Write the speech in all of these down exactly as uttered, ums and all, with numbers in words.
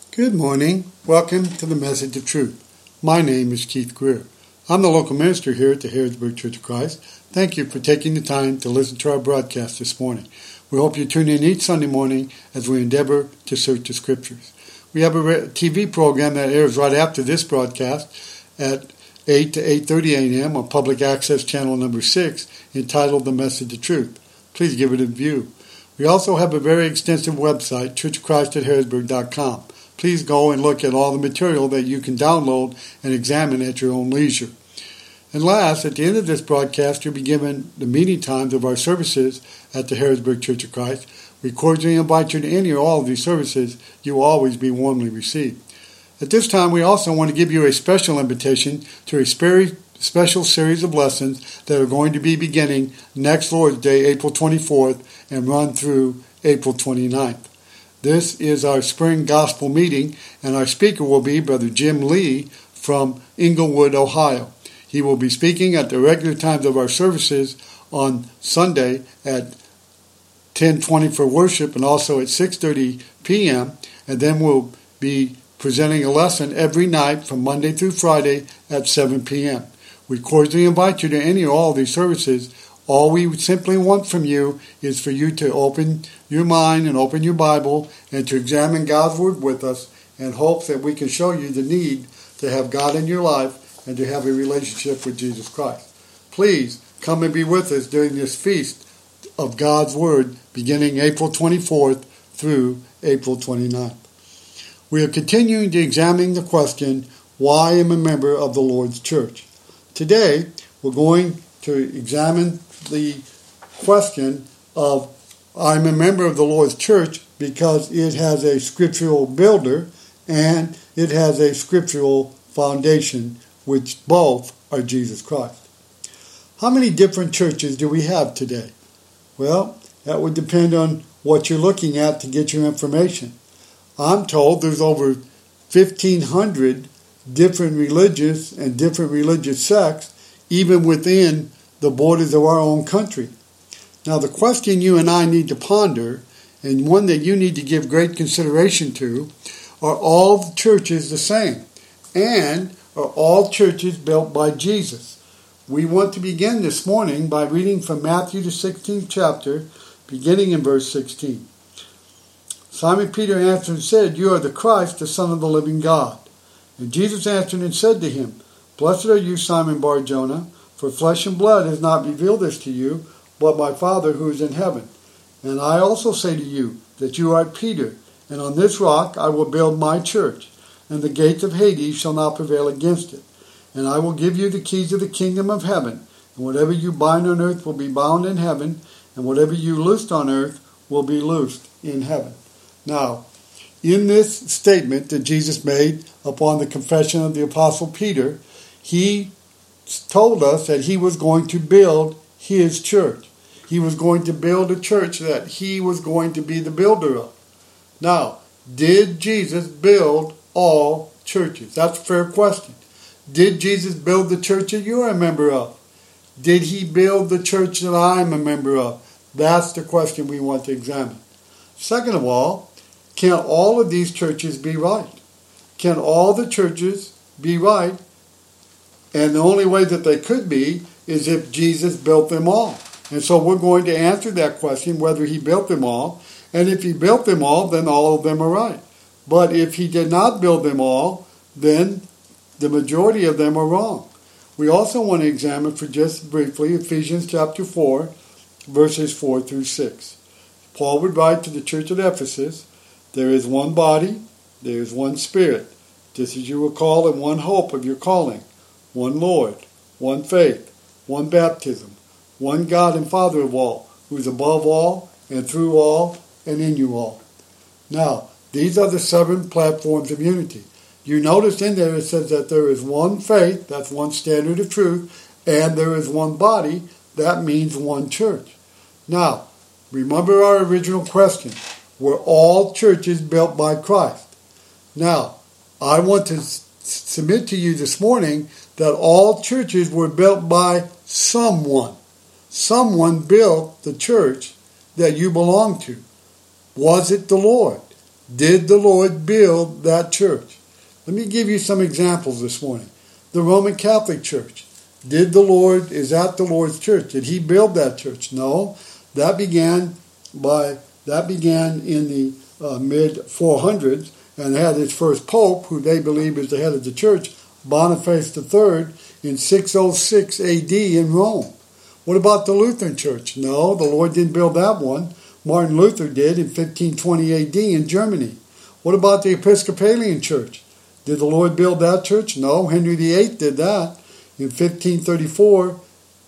Good morning. Welcome to the Message of Truth. My name is Keith Greer. I'm the local minister here at the Harrodsburg Church of Christ. Thank you for taking the time to listen to our broadcast this morning. We hope you tune in each Sunday morning as we endeavor to search the Scriptures. We have a T V program that airs right after this broadcast at eight to eight thirty a.m. on Public Access Channel number six entitled The Message of Truth. Please give it a view. We also have a very extensive website, church of christ at harrodsburg dot com. Please go and look at all the material that you can download and examine at your own leisure. And last, at the end of this broadcast, you'll be given the meeting times of our services at the Harrodsburg Church of Christ. We cordially invite you to any or all of these services. You will always be warmly received. At this time, we also want to give you a special invitation to a very special series of lessons that are going to be beginning next Lord's Day, April twenty-fourth, and run through April twenty-ninth. This is our spring gospel meeting, and our speaker will be Brother Jim Lee from Englewood, Ohio. He will be speaking at the regular times of our services on Sunday at ten twenty for worship and also at six thirty p.m., and then we'll be presenting a lesson every night from Monday through Friday at seven p.m. We cordially invite you to any or all of these services. All we simply want from you is for you to open your mind and open your Bible and to examine God's Word with us in hopes that we can show you the need to have God in your life and to have a relationship with Jesus Christ. Please come and be with us during this feast of God's Word beginning April twenty-fourth through April twenty-ninth. We are continuing to examine the question, why am I a member of the Lord's Church? Today, we're going to examine the question of I'm a member of the Lord's Church because it has a scriptural builder and it has a scriptural foundation, which both are Jesus Christ. How many different churches do we have today? Well, that would depend on what you're looking at to get your information. I'm told there's over fifteen hundred different religious and different religious sects, even within the borders of our own country. Now, the question you and I need to ponder, and one that you need to give great consideration to, are all the churches the same? And are all churches built by Jesus? We want to begin this morning by reading from Matthew the sixteenth chapter, beginning in verse sixteen. Simon Peter answered and said, "You are the Christ, the Son of the living God." And Jesus answered and said to him, "Blessed are you, Simon Bar-Jonah, for flesh and blood has not revealed this to you, but my Father who is in heaven. And I also say to you that you are Peter, and on this rock I will build my church, and the gates of Hades shall not prevail against it. And I will give you the keys of the kingdom of heaven, and whatever you bind on earth will be bound in heaven, and whatever you loose on earth will be loosed in heaven." Now, in this statement that Jesus made upon the confession of the Apostle Peter, he told us that he was going to build his church. He was going to build a church that he was going to be the builder of. Now, did Jesus build all churches? That's a fair question. Did Jesus build the church that you're a member of? Did he build the church that I'm a member of? That's the question we want to examine. Second of all, can all of these churches be right? Can all the churches be right? And the only way that they could be is if Jesus built them all. And so we're going to answer that question, whether he built them all. And if he built them all, then all of them are right. But if he did not build them all, then the majority of them are wrong. We also want to examine for just briefly Ephesians chapter four, verses four through six. Paul would write to the church at Ephesus, "There is one body, there is one Spirit, just as you were called in one hope of your calling, one Lord, one faith, one baptism, one God and Father of all, who is above all and through all and in you all." Now, these are the seven platforms of unity. You notice in there it says that there is one faith, that's one standard of truth, and there is one body, that means one church. Now, remember our original question. Were all churches built by Christ? Now, I want to s- submit to you this morning that all churches were built by someone. Someone built the church that you belong to. Was it the Lord? Did the Lord build that church? Let me give you some examples this morning. The Roman Catholic Church. Did the Lord, is that the Lord's church? Did he build that church? No. That began by, that began in the uh, mid four hundreds and had its first pope, who they believe is the head of the church, Boniface the third, in six oh six A D in Rome. What about the Lutheran Church? No, the Lord didn't build that one. Martin Luther did in fifteen twenty A D in Germany. What about the Episcopalian Church? Did the Lord build that church? No, Henry the eighth did that in fifteen thirty-four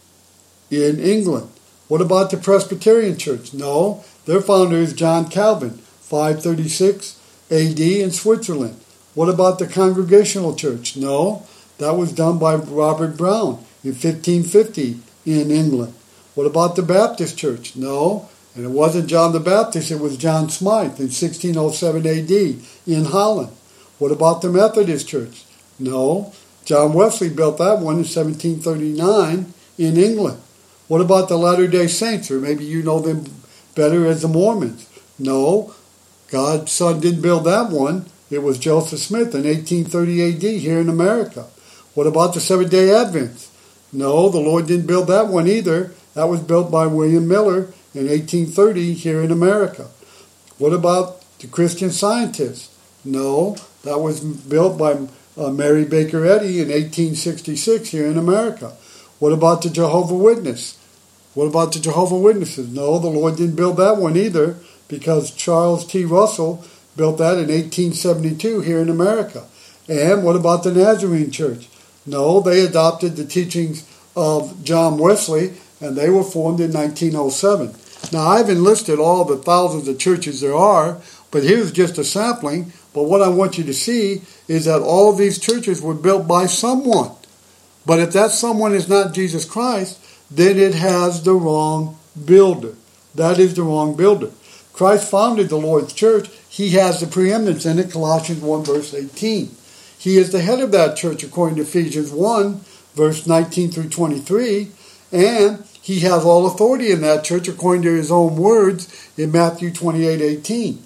in England. What about the Presbyterian Church? No, their founder is John Calvin, five thirty-six A D in Switzerland. What about the Congregational Church? No, that was done by Robert Brown in fifteen fifty in England. What about the Baptist Church? No, and it wasn't John the Baptist, it was John Smythe in sixteen oh seven A D in Holland. What about the Methodist Church? No, John Wesley built that one in seventeen thirty-nine in England. What about the Latter-day Saints, or maybe you know them better as the Mormons? No, God's Son didn't build that one. It was Joseph Smith in eighteen thirty A D here in America. What about the Seventh-day Adventists? No, the Lord didn't build that one either. That was built by William Miller in eighteen thirty here in America. What about the Christian Scientists? No, that was built by uh, Mary Baker Eddy in eighteen sixty-six here in America. What about the Jehovah's Witnesses? What about the Jehovah's Witnesses? No, the Lord didn't build that one either, because Charles T. Russell built that in eighteen seventy-two here in America. And what about the Nazarene Church? No, they adopted the teachings of John Wesley, and they were formed in nineteen oh seven. Now, I've enlisted all the thousands of churches there are, but here's just a sampling. But what I want you to see is that all of these churches were built by someone. But if that someone is not Jesus Christ, then it has the wrong builder. That is the wrong builder. Christ founded the Lord's church. He has the preeminence in it, Colossians one, verse eighteen. He is the head of that church, according to Ephesians one, verse nineteen through twenty-three. And he has all authority in that church, according to his own words in Matthew twenty-eight, eighteen.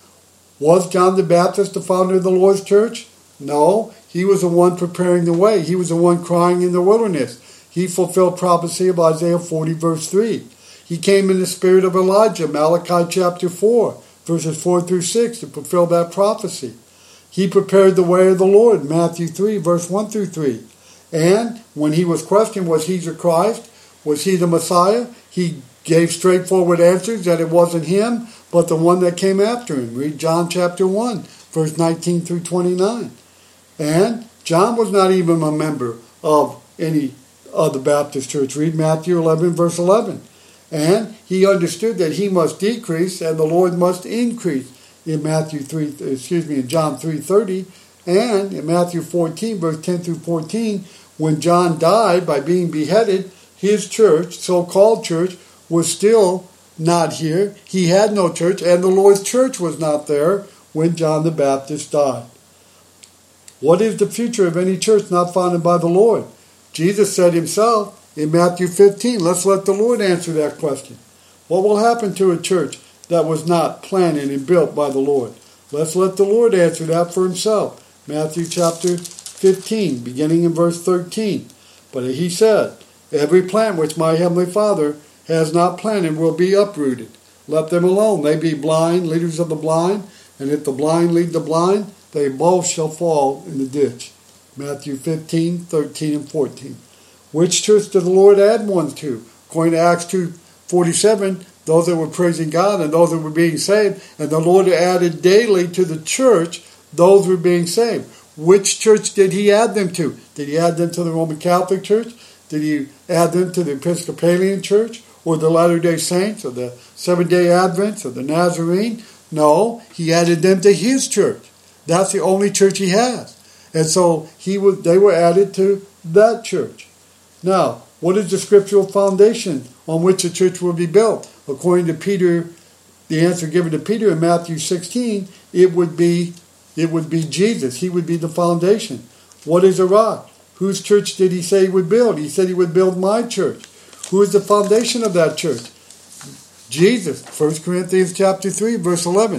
Was John the Baptist the founder of the Lord's church? No, he was the one preparing the way. He was the one crying in the wilderness. He fulfilled prophecy of Isaiah forty, verse three. He came in the spirit of Elijah, Malachi chapter four, verses four through six, to fulfill that prophecy. He prepared the way of the Lord, Matthew three, verse one through three. And when he was questioned, was he the Christ? Was he the Messiah? He gave straightforward answers that it wasn't him, but the one that came after him. Read John chapter one, verse nineteen through twenty-nine. And John was not even a member of any of the Baptist church. Read Matthew eleven, verse eleven. And he understood that he must decrease and the Lord must increase in Matthew three, excuse me, in John three thirty, and in Matthew fourteen, verse ten through fourteen, when John died by being beheaded, his church, so-called church, was still not here. He had no church, and the Lord's church was not there when John the Baptist died. What is the future of any church not founded by the Lord? Jesus said himself in Matthew fifteen, let's let the Lord answer that question. What will happen to a church that was not planted and built by the Lord? Let's let the Lord answer that for himself. Matthew chapter fifteen, beginning in verse thirteen. But he said, every plant which my heavenly Father has not planted will be uprooted. Let them alone. They be blind, leaders of the blind, and if the blind lead the blind, they both shall fall in the ditch. Matthew fifteen, thirteen, and fourteen. Which church did the Lord add one to? According to Acts two forty-seven, those that were praising God and those that were being saved, and the Lord added daily to the church those who were being saved. Which church did he add them to? Did he add them to the Roman Catholic Church? Did he add them to the Episcopalian Church, or the Latter-day Saints, or the Seventh-day Adventists, or the Nazarene? No, he added them to his church. That's the only church he has. And so he was, they were added to that church. Now, what is the scriptural foundation on which the church will be built? According to Peter, the answer given to Peter in Matthew sixteen, it would be it would be Jesus. He would be the foundation. What is a rock? Whose church did he say he would build? He said he would build my church. Who is the foundation of that church? Jesus. First Corinthians chapter three, verse eleven.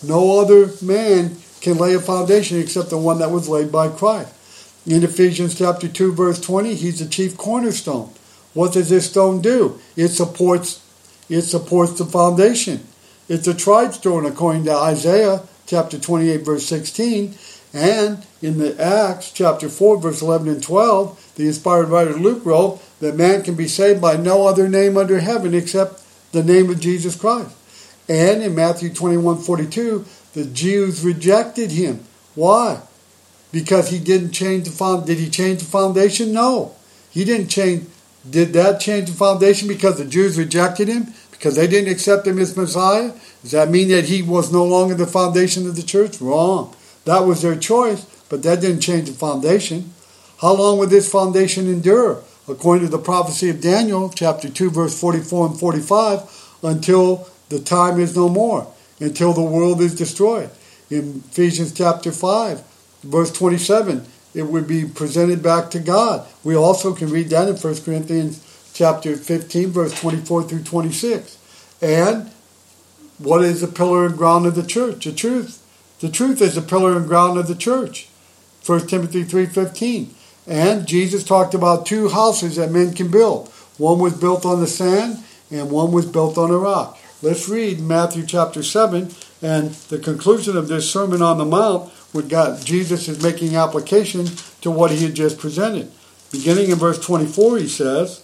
No other man can lay a foundation except the one that was laid by Christ. In Ephesians chapter two, verse twenty, he's the chief cornerstone. What does this stone do? It supports, it supports the foundation. It's a tried stone according to Isaiah chapter twenty-eight, verse sixteen. And in the Acts chapter four, verse eleven and twelve, the inspired writer Luke wrote that man can be saved by no other name under heaven except the name of Jesus Christ. And in Matthew twenty-one, forty-two, the Jews rejected him. Why? Because he didn't change the foundation. Did he change the foundation? No. He didn't change. Did that change the foundation because the Jews rejected him? Because they didn't accept him as Messiah? Does that mean that he was no longer the foundation of the church? Wrong. That was their choice, but that didn't change the foundation. How long would this foundation endure? According to the prophecy of Daniel, chapter two, verse forty-four and forty-five, until the time is no more, until the world is destroyed. In Ephesians chapter five, verse twenty-seven, it would be presented back to God. We also can read that in First Corinthians chapter fifteen, verse twenty-four through twenty-six. And what is the pillar and ground of the church? The truth. The truth is the pillar and ground of the church. First Timothy three fifteen. And Jesus talked about two houses that men can build. One was built on the sand and one was built on a rock. Let's read Matthew chapter seven, and the conclusion of this Sermon on the Mount, with God, Jesus is making application to what he had just presented. Beginning in verse twenty-four, he says,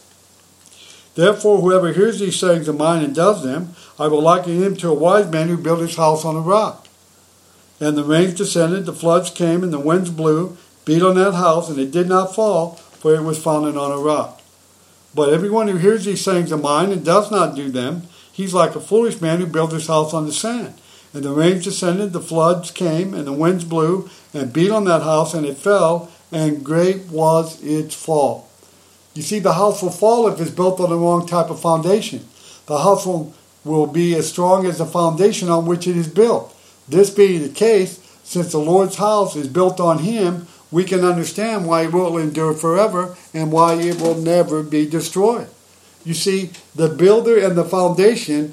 "Therefore, whoever hears these sayings of mine and does them, I will liken him to a wise man who built his house on a rock. And the rains descended, the floods came, and the winds blew, beat on that house, and it did not fall, for it was founded on a rock. But everyone who hears these sayings of mine and does not do them, he's like a foolish man who built his house on the sand. And the rains descended, the floods came, and the winds blew, and beat on that house, and it fell, and great was its fall." You see, the house will fall if it's built on the wrong type of foundation. The house will, will be as strong as the foundation on which it is built. This being the case, since the Lord's house is built on him, we can understand why it will endure forever and why it will never be destroyed. You see, the builder and the foundation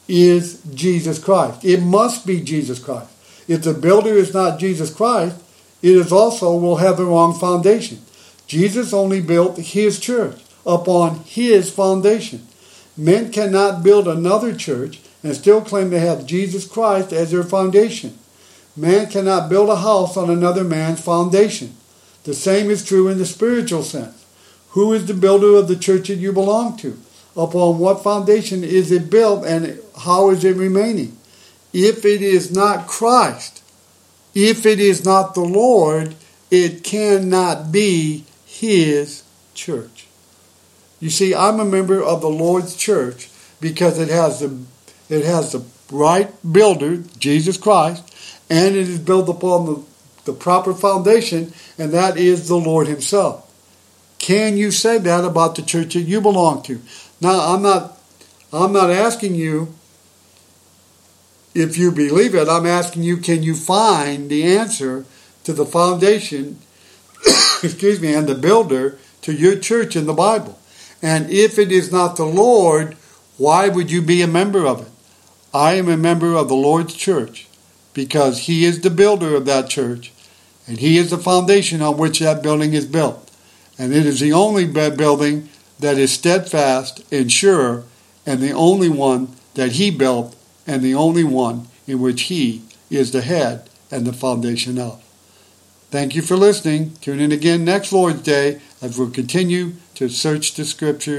is Jesus Christ. It must be Jesus Christ. If the builder is not Jesus Christ, it is also will have the wrong foundation. Jesus only built his church upon his foundation. Men cannot build another church and still claim to have Jesus Christ as their foundation. Man cannot build a house on another man's foundation. The same is true in the spiritual sense. Who is the builder of the church that you belong to? Upon what foundation is it built, and how is it remaining? If it is not Christ, if it is not the Lord, it cannot be his church. You see, I'm a member of the Lord's church because it has the it has the right builder, Jesus Christ, and it is built upon the, the proper foundation, and that is the Lord himself. Can you say that about the church that you belong to? Now, I'm not I'm not asking you if you believe it. I'm asking you, can you find the answer to the foundation, excuse me, and the builder to your church in the Bible? And if it is not the Lord, why would you be a member of it? I am a member of the Lord's church because he is the builder of that church, and he is the foundation on which that building is built. And it is the only building that is steadfast and sure, and the only one that he built, and the only one in which he is the head and the foundation of. Thank you for listening. Tune in again next Lord's Day as we'll continue to search the Scripture